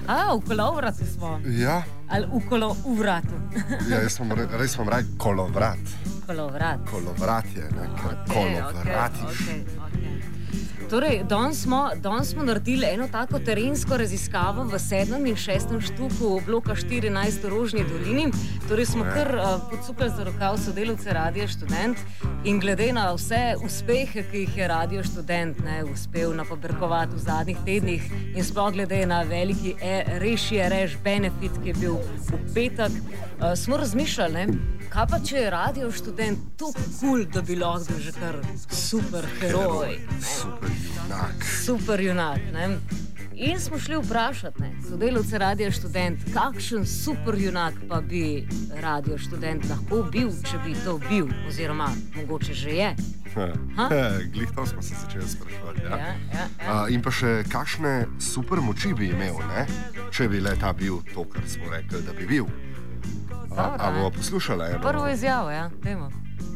V kolovratu smo. Ja. Ali v kolovratu. Ja, res smo rekel kolovrat. Kolovrat. Kolovrat je, ne? Kolovratiš. Okay. Torej, danes smo naredili eno tako terensko raziskavo v 7. in 6. štuku bloka 14 v Rožni dolini. Torej smo kar podsukali za rokav sodelavce Radio Študent in glede na vse uspehe, ki jih je Radio Študent uspel napoberkovati v zadnjih tednih in sploh glede na veliki reš benefit, ki je bil v petek, smo razmišljali, kaj pa če je Radio Študent tako cool, da bi lahko bil že kar super heroj. Super junak. Ne? In smo šli vprašati sodelavce Radio Študent, kakšen super junak pa bi Radio Študent lahko bil, če bi to bil, oziroma mogoče že je. Glih to smo se začeli spraševati. Ja? Ja. In pa še kakšne super moči bi imel, ne? Če bi le ta bil to, kar smo rekli, da bi bil. A bomo poslušali? Prvo izjavo, ja, dajmo.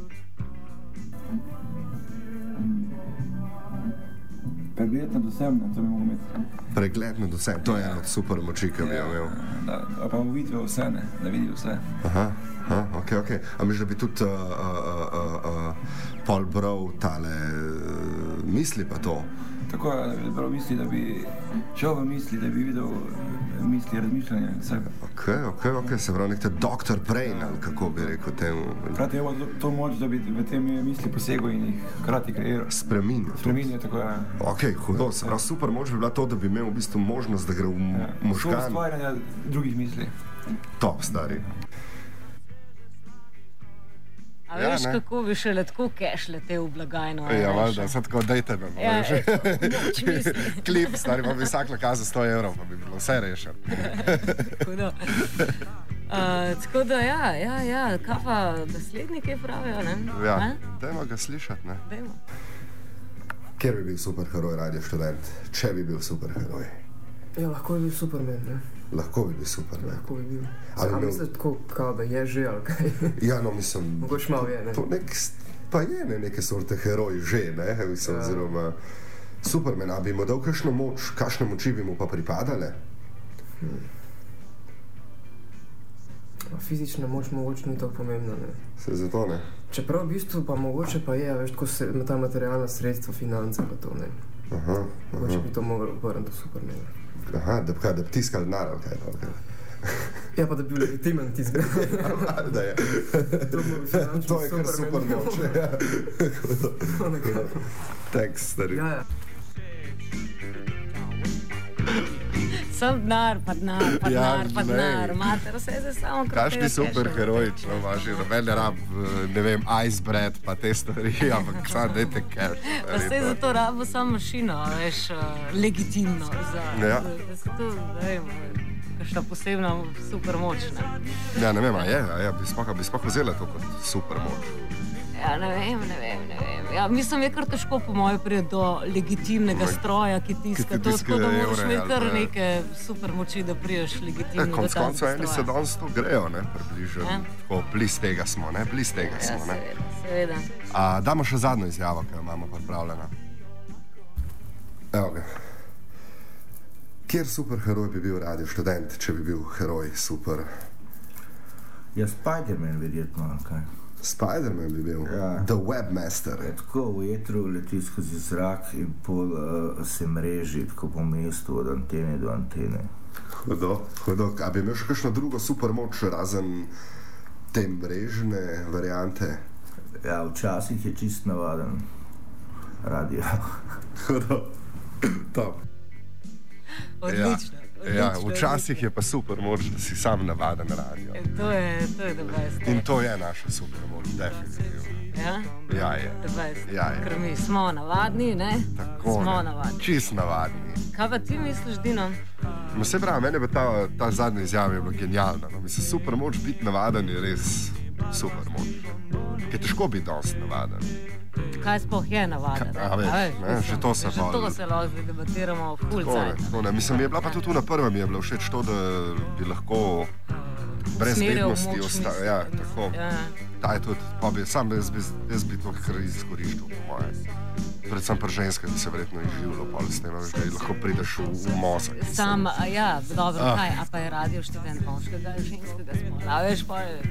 Pregled nad vsem, to bi mogel imeti. Pregled nad vsem, to je eno od super moči, ki bi jo imel. Pa bomo videli vse, da vidi vse. Ok. A misliš, da bi tudi Paul bral tale misli pa to? Tako je, da bi bral misli, da bi šel v misli, da bi videl misli, razmišljanja vsega. Ok, se pravi nekaj Dr. Brain, ali kako bi rekel temu. Hkrati je to moč, da bi v te misli posegel in jih hkrati kreiral. Spreminjal, tako je. Ok, hudo, se pravi super moč bi bila to, da bi imel v bistvu možnost, da gre v možgan. To ustvarjanja drugih misli. Top, stari. A veš, kako bi šele tako keš letel v blagajno? Ja, valjda, sad tako dejte me. Moč misli. Klip, stari, pa bi vsak lakal za 100 evrov, pa bi bilo vse rešeno. Tako da, ja, kaj pa nasledniki pravijo, ne? Ja, dajmo ga slišati, ne? Dajmo. Kjer bi bil superheroj Radio Študent, če bi bil superheroj? Ja, lahko bi bil Superman, ne? Lahko bi bil Superman. Lahko bi bil. A misliš tako, kao da je že, ali kaj? Ja, no, mislim... Mogoče malo je, ne? Pa je, ne, neke sorte heroj že, ne? Mislim, oziroma... Superman, a bi mu dal kakšno moč, kakšne moči bi mu pa pripadale? Fizična moč mogoče ni tako pomembna, ne? Se zato, ne? Čeprav v bistvu pa mogoče pa je, veš, tako ta materialna sredstva, finance pa to, ne? Mogoče bi to mogel obrniti v Supermana. Da bi tiskali denar, ali kaj? Ja, pa da bi bil legitimen tiskal. Da je. To je kar super moč. Thanks, stari. Ja. Sam denar, pa denar, mater, vse je samo kraj. Kašni superheroji, če važi, noben rab, ne vem, ice bread, pa te stvari, ampak sam dajte cash. Pa se za to rabo samo mašino, veš, legitimno, da se to, ne vem, kakšna posebna super moč, ne? Ja, ne vem, bi sploh vzela to kot super moč. Ja, ne vem. Ja, mislim, je kar težko po mojem priti do legitimnega stroja, ki tiska to, tako da moraš imeti kar neke super moči, da priješ legitimno do tega stroja. Konc koncev eni se danes to grejo, ne, približno. Tako, bliz tega smo, ne. Seveda. Damo še zadnjo izjavo, ki jo imamo pripravljena. Evo ga. Kjer superheroj bi bil Radio Študent, če bi bil heroj super? Ja, Spider-Man verjetno, kaj? Spider-Man bi bil, The Webmaster. Tako v jetru leti skozi zrak in pol se mreži, tako po mestu od antene do antene. Hudo. A bi imel še kakšno drugo super moč, razen te mrežne variante? Ja, včasih je čist navaden radio. Hudo. Top. Odlično. Ja, včasih je pa super moč, da si sam navaden radio. To je the best. In to je naša super moč, definitivno. Ja? Ja, je. The best. Ja, je. Ker mi smo navadni, ne? Tako, smo navadni. Čist navadni. Kaj pa ti misliš, Dino? No, se pravi, meni pa ta zadnja izjava je bila genialna. No. Mislim, super moč biti navaden je res super moč. Ker težko biti dosti navaden. Kaj sploh je navaden? Že to se Že to se lahko debatiramo full cajt. Mislim, mi je bila pa tudi tu na prvem, mi je bilo všeč to, da bi lahko brezvednosti, ja, tako. Ja. Ta je tudi, pa bi, sam jaz bi to kar izkoristil, po moje. Predvsem pri ženskah bi se verjetno izživilo, pa s tem, da lahko prideš v mozek. Ja, dobro, kaj, a pa je radio študent moškega ali ženskega spola, a veš, pa je...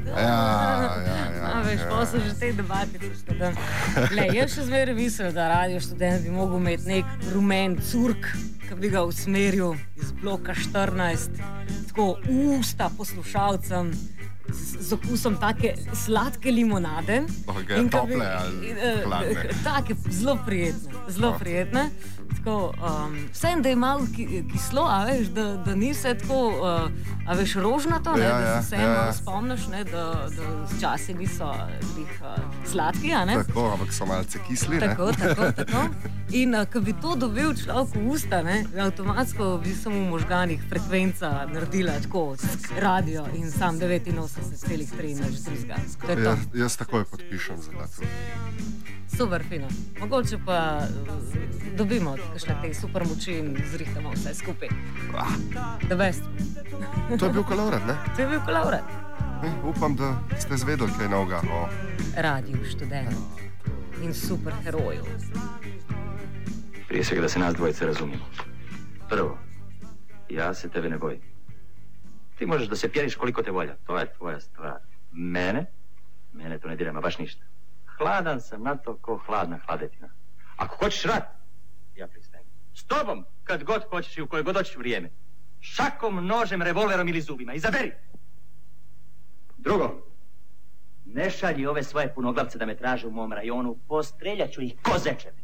Ja. Veš, pa so že te debate. Jaz še zmeraj mislim, da radio študent bi mogel imeti nek rumen curk, ki bi ga usmeril iz bloka 14, tako usta poslušalcem, z okusom take sladke limonade. Okay, tople ali hladne? Take, zelo prijetne. Tako, vsem, da je malo kislo, a veš, da ni vse tako, a veš, rožnato, ne, da se vsem spomniš, ne, da včasih niso sladki, a ne? Tako, ampak so malce kisli, ne? Tako. In ko bi to dobil človek v usta, ne, avtomatsko bi se mu v možganih frekvenca naredila tako, radio in sam 89,3 drugega. To je to. Jaz takoj podpišem za to. Super, fino. Mogoče pa dobimo kakšne te super moči in zrihtamo vse skupaj. The best. To je bil Kolovrat, ne? To je bil Kolovrat. Upam, da ste zvedeli kaj novega o Radiu Študent in superheroju. Prije svega da se nas dvojice razumijemo. Prvo, ja se tebe ne bojim. Ti možeš da se pjeriš koliko te volja. To je tvoja stvar. Mene to ne direma baš ništa. Hladan sam na to ko hladna hladetina. Ako hoćeš rat, ja pristajem. S tobom, kad god hoćeš i u koje god hoćeš vrijeme. Šakom, nožem, revolverom ili zubima. Izaberi! Drugo, ne šalji ove svoje punoglavce da me traže u mom rajonu. Postreljaću ću ih ko zečeve.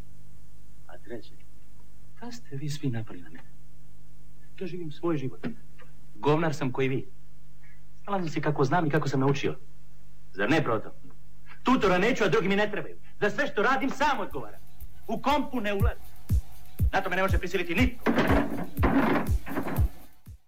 A treće, šta ste vi svi napali na mene? Ja živim svoj život. Govnar sam koji vi. Snalazim se kako znam i kako sam naučio. Zar ne, Proto? Tutora neću, a drugi mi ne trebaju. Za sve što radim sam odgovaram. U kompu ne ulazim. Na to me ne može prisiliti nitko.